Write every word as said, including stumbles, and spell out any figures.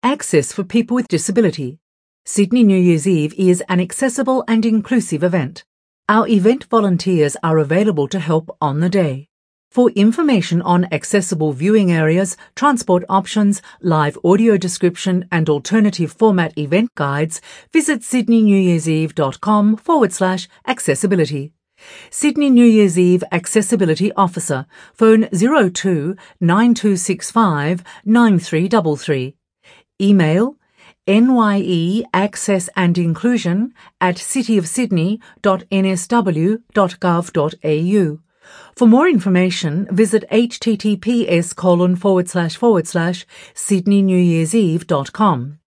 Access for people with disability. Sydney New Year's Eve is an accessible and inclusive event. Our event volunteers are available to help on the day. For information on accessible viewing areas, transport options, live audio description and alternative format event guides, visit sydneynewyearseve.com forward slash accessibility. Sydney New Year's Eve Accessibility Officer. Phone zero two nine two six five nine three three three. Email nyeaccessandinclusion at cityofsydney.nsw.gov.au. For more information, visit https colon forward slash forward slash sydneynewyearseve.com.